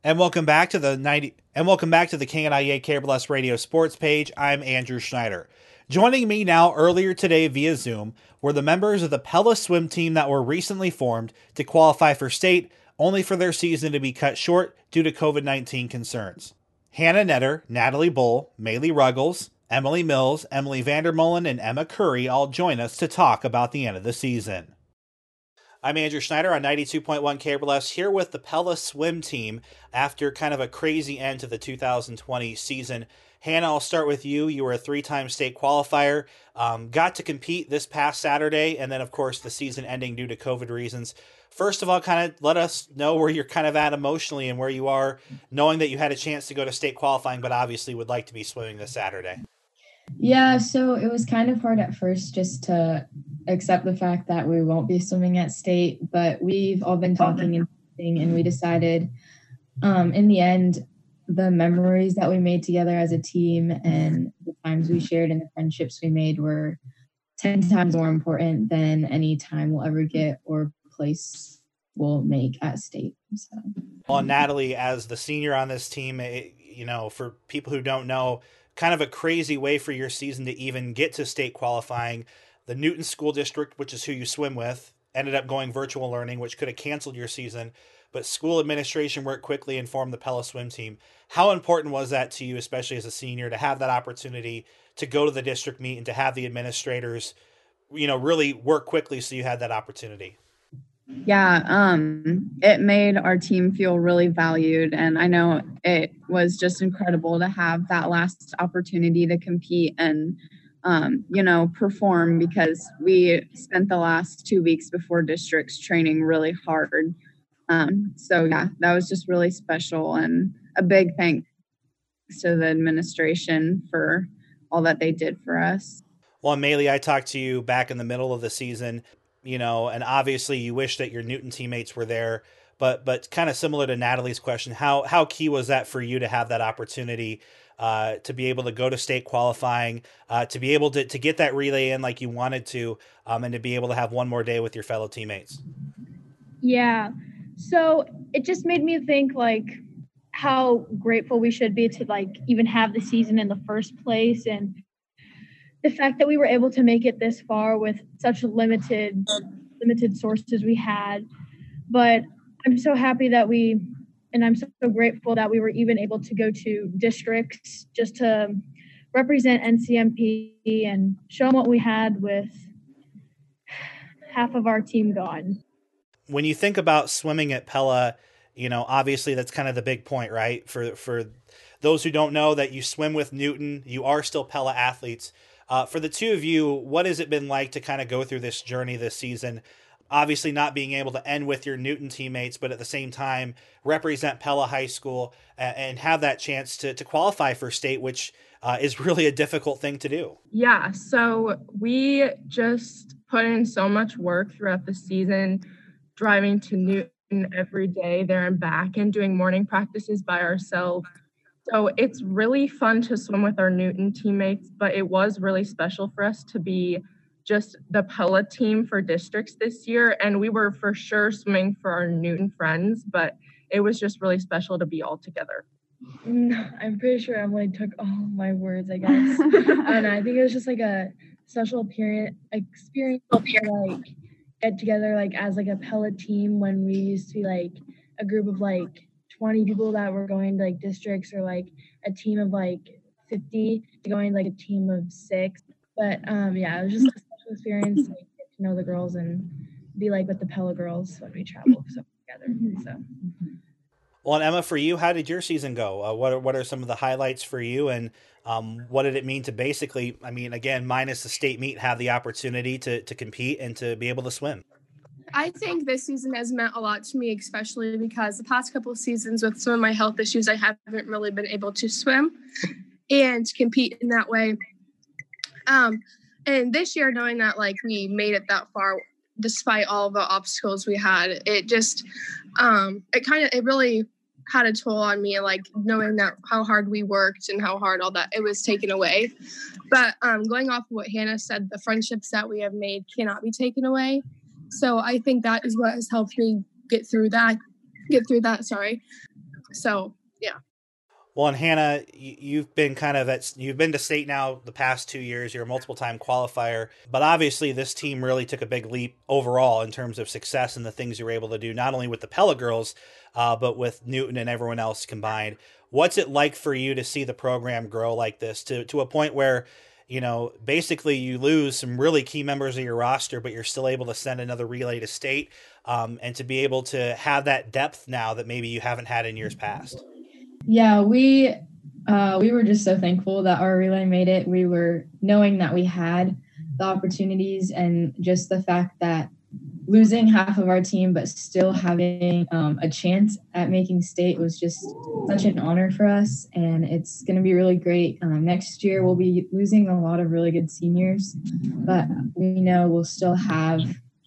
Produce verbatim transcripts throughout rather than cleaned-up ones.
And welcome back to the ninety and welcome back to the K N I A Cable S Radio Sports page. I'm Andrew Schneider. Joining me now earlier today via Zoom were the members of the Pella swim team that were recently formed to qualify for state, only for their season to be cut short due to COVID nineteen concerns. Hannah Netter, Natalie Bull, Maylee Ruggles, Emily Mills, Emily Vandermolen, and Emma Curry all join us to talk about the end of the season. I'm Andrew Schneider on ninety-two point one K B L S here with the Pella swim team after kind of a crazy end to the two thousand twenty season. Hannah, I'll start with you. You were a three-time state qualifier, um, got to compete this past Saturday, and then, of course, the season ending due to COVID reasons. First of all, kind of let us know where you're kind of at emotionally and where you are, knowing that you had a chance to go to state qualifying, but obviously would like to be swimming this Saturday. Yeah, so it was kind of hard at first just to accept the fact that we won't be swimming at state, but we've all been talking and and we decided um, in the end, the memories that we made together as a team and the times we shared and the friendships we made were ten times more important than any time we'll ever get or place we'll make at state. So. Well, Natalie, as the senior on this team, it, you know, for people who don't know, kind of a crazy way for your season to even get to state qualifying. The Newton School District, which is who you swim with, ended up going virtual learning, which could have canceled your season. But school administration worked quickly and formed the Pella swim team. How important was that to you, especially as a senior, to have that opportunity to go to the district meet and to have the administrators, you know, really work quickly so you had that opportunity? Yeah, um, it made our team feel really valued. And I know it was just incredible to have that last opportunity to compete and, um, you know, perform, because we spent the last two weeks before districts training really hard. Um, so, yeah, that was just really special, and a big thanks to the administration for all that they did for us. Well, Maylee, I talked to you back in the middle of the season, you know, and obviously you wish that your Newton teammates were there, but but kind of similar to Natalie's question, how how key was that for you to have that opportunity uh, to be able to go to state qualifying, uh, to be able to, to get that relay in like you wanted to, um, and to be able to have one more day with your fellow teammates? Yeah, so it just made me think like how grateful we should be to like even have the season in the first place, and the fact that we were able to make it this far with such limited limited sources we had. But I'm so happy that we, and I'm so, so grateful that we were even able to go to districts just to represent N C M P and show them what we had with half of our team gone. When you think about swimming at Pella, you know, obviously that's kind of the big point, right? For, for those who don't know that you swim with Newton, you are still Pella athletes. Uh, for the two of you, what has it been like to kind of go through this journey this season? Obviously not being able to end with your Newton teammates, but at the same time represent Pella High School and, and have that chance to, to qualify for state, which uh, is really a difficult thing to do. Yeah, so we just put in so much work throughout the season, driving to Newton every day there and back and doing morning practices by ourselves. So it's really fun to swim with our Newton teammates, but it was really special for us to be just the Pella team for districts this year. And we were for sure swimming for our Newton friends, but it was just really special to be all together. I'm pretty sure Emily took all my words, I guess. And I think it was just like a special period experience to like get together like as like a Pella team when we used to be like a group of like twenty people that were going to like districts, or like a team of like fifty going like a team of six. But um yeah, it was just a special experience to like, get to know the girls and be like with the Pella girls when we travel so together. So well, and Emma, for you, how did your season go? Uh, what are, what are some of the highlights for you, and um, what did it mean to basically, I mean, again, minus the state meet, have the opportunity to to compete and to be able to swim? I think this season has meant a lot to me, especially because the past couple of seasons with some of my health issues, I haven't really been able to swim and compete in that way. Um, and this year, knowing that like we made it that far, despite all the obstacles we had, it just, um, it kind of, it really had a toll on me, like knowing that how hard we worked and how hard all that, it was taken away. But um, going off of what Hannah said, the friendships that we have made cannot be taken away. So I think that is what has helped me get through that, get through that, sorry. So, yeah. Well, and Hannah, you've been kind of at, you've been to state now the past two years. You're a multiple time qualifier, but obviously this team really took a big leap overall in terms of success and the things you were able to do, not only with the Pella girls, uh, but with Newton and everyone else combined. What's it like for you to see the program grow like this to, to a point where, you know, basically you lose some really key members of your roster, but you're still able to send another relay to state, um, and to be able to have that depth now that maybe you haven't had in years past? Yeah, we uh, we were just so thankful that our relay made it. We were knowing that we had the opportunities, and just the fact that losing half of our team but still having um, a chance at making state was just such an honor for us, and it's going to be really great. Um, next year we'll be losing a lot of really good seniors, but we know we'll still have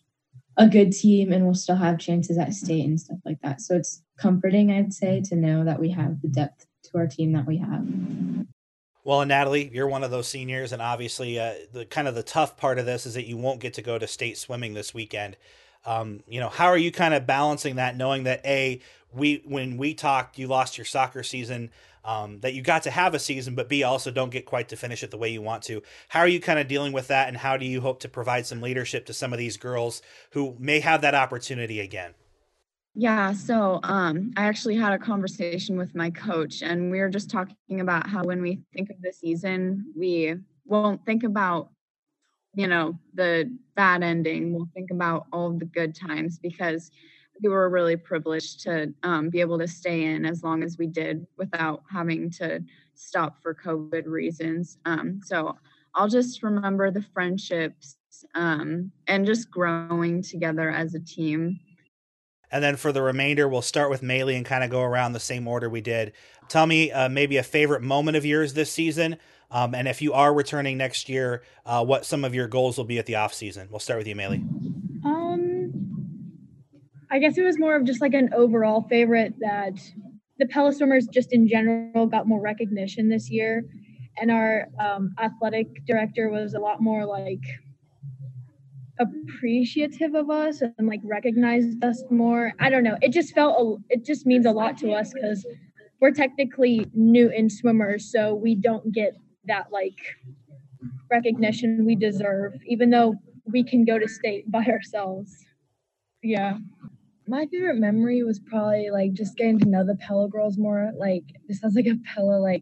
a good team and we'll still have chances at state and stuff like that. So it's comforting, I'd say, to know that we have the depth to our team that we have. Well, and Natalie, you're one of those seniors, and obviously uh, the kind of the tough part of this is that you won't get to go to state swimming this weekend. Um, you know, how are you kind of balancing that, knowing that A, we when we talked, you lost your soccer season, um, that you got to have a season, but B, also don't get quite to finish it the way you want to. How are you kind of dealing with that, and how do you hope to provide some leadership to some of these girls who may have that opportunity again? Yeah, so um, I actually had a conversation with my coach, and we were just talking about how when we think of the season, we won't think about, you know, the bad ending. We'll think about all of the good times, because we were really privileged to um, be able to stay in as long as we did without having to stop for COVID reasons. Um, so I'll just remember the friendships um, and just growing together as a team. And then for the remainder, we'll start with Maylee and kind of go around the same order we did. Tell me uh, maybe a favorite moment of yours this season. Um, and if you are returning next year, uh, what some of your goals will be at the off season. We'll start with you, Maylee. Um, I guess it was more of just like an overall favorite that the Pella swimmers just in general got more recognition this year. And our um, athletic director was a lot more like appreciative of us and like recognized us more. I don't know. It just felt, a, it just means a lot to us because we're technically Newton swimmers. So we don't get that like recognition we deserve, even though we can go to state by ourselves. Yeah. My favorite memory was probably like just getting to know the Pella girls more. Like this sounds like a Pella like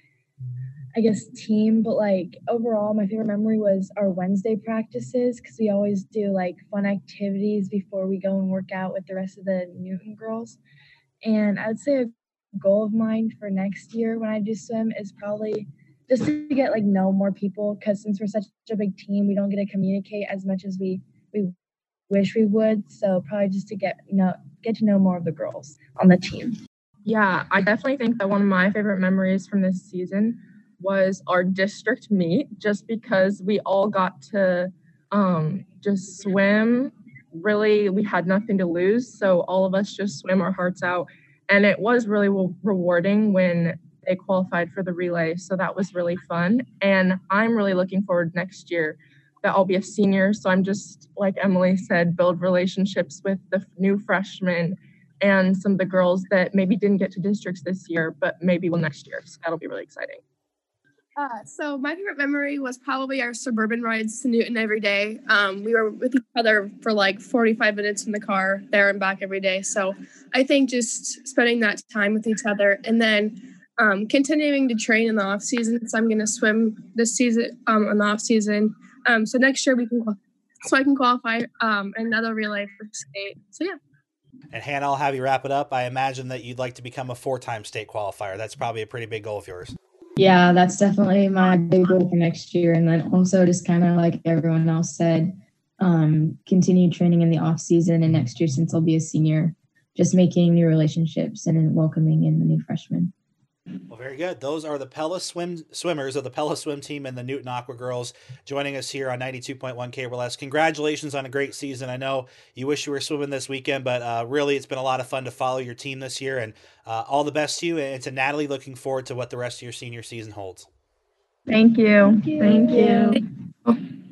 I guess team, but like overall my favorite memory was our Wednesday practices, because we always do like fun activities before we go and work out with the rest of the Newton girls. And I would say a goal of mine for next year when I do swim is probably just to get like know more people, because since we're such a big team, we don't get to communicate as much as we we wish we would. So probably just to get you know get to know more of the girls on the team. Yeah, I definitely think that one of my favorite memories from this season was our district meet, just because we all got to um, just swim. Really, we had nothing to lose, so all of us just swam our hearts out. And it was really re- rewarding when they qualified for the relay, so that was really fun. And I'm really looking forward next year that I'll be a senior, so I'm just, like Emily said, build relationships with the new freshmen and some of the girls that maybe didn't get to districts this year, but maybe will next year, so that'll be really exciting. Uh, so my favorite memory was probably our suburban rides to Newton every day. Um, we were with each other for like forty-five minutes in the car there and back every day. So I think just spending that time with each other, and then um, continuing to train in the off season. So I'm going to swim this season um, in the off season. Um, so next year we can, so I can qualify um, another relay for state. So yeah. And Hannah, I'll have you wrap it up. I imagine that you'd like to become a four-time state qualifier. That's probably a pretty big goal of yours. Yeah, that's definitely my big goal for next year. And then also just kind of like everyone else said, um, continue training in the off season, and next year, since I'll be a senior, just making new relationships and welcoming in the new freshmen. Well, very good. Those are the Pella swim swimmers of the Pella swim team and the Newton Aqua girls joining us here on ninety-two point one K B L S. Congratulations on a great season. I know you wish you were swimming this weekend, but uh, really it's been a lot of fun to follow your team this year, and uh, all the best to you. And to Natalie, looking forward to what the rest of your senior season holds. Thank you. Thank you. Thank you. Thank you.